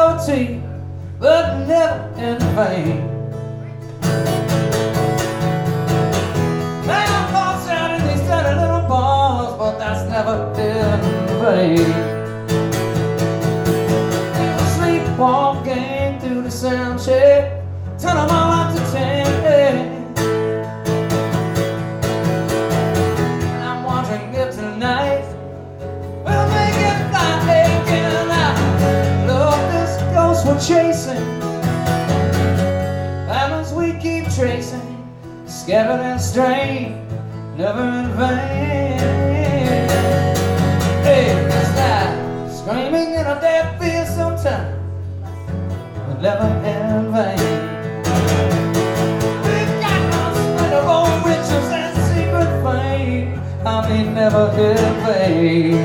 liberty, but never in vain. Man, thoughts out in these dirty little bars, but that's never in vain. Sleepwalking through the sound check, turn them all up to 10. And I'm wondering if tonight we'll make it like again. I love this ghost we're chasing, patterns we keep tracing, scattered and strange, never in vain. Hey, it's like screaming in a dead field sometime, but never in vain. We've got unspendable riches and secret fame, I mean never in vain.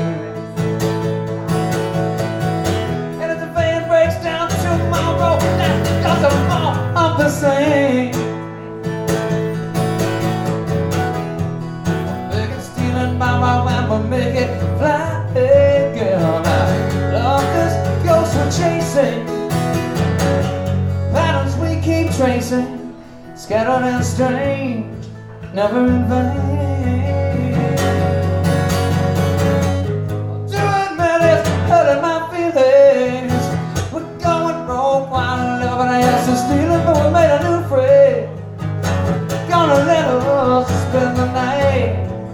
And if the van breaks down tomorrow, that's because I'm all of the same. Big and stealing by my lamp will make it fly. Hey girl, I love this ghost we're chasing, patterns we keep tracing, scattered and strange, never in vain. To admit it's hurting my feelings, we're going broke while loving us and stealing, but we made a new friend, gonna let us spend the night.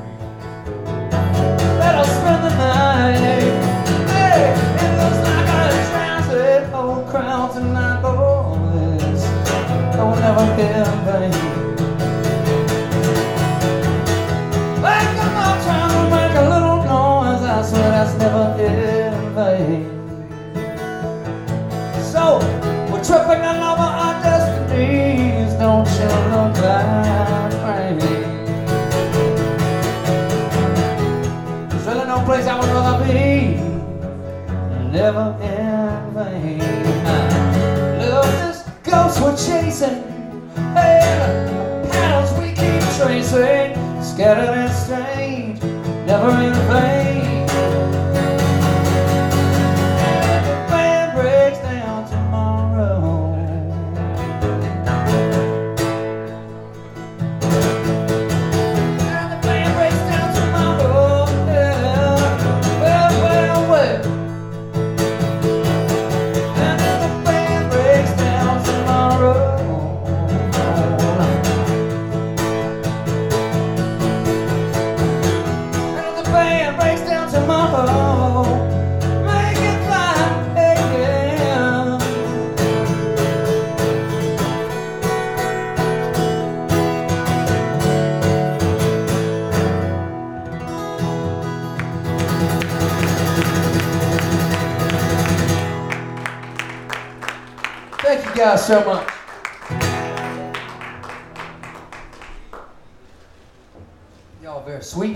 Let us spend the night. Hey, it looks like a transit old crowd tonight, boys. I will never hear vain. Like I'm not trying to make a little noise, I swear that's never in vain. So, we're tripping all over our destinies, don't you look like rain. There's really no place I would rather be, never in vain. I love this ghost we're chasing, and patterns we keep tracing, scattered and strange, never in vain. And if the band breaks down tomorrow, and the band breaks down tomorrow, yeah, well, well, well. And if the band breaks down tomorrow, and if the band breaks down tomorrow, make it fly again. Thank you guys so much. Y'all are very sweet.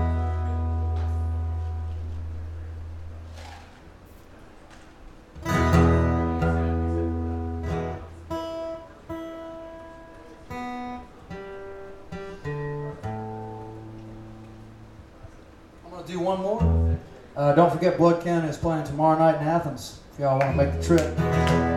I'm gonna do one more. Don't forget Blood Cannon is playing tomorrow night in Athens if y'all want to make the trip.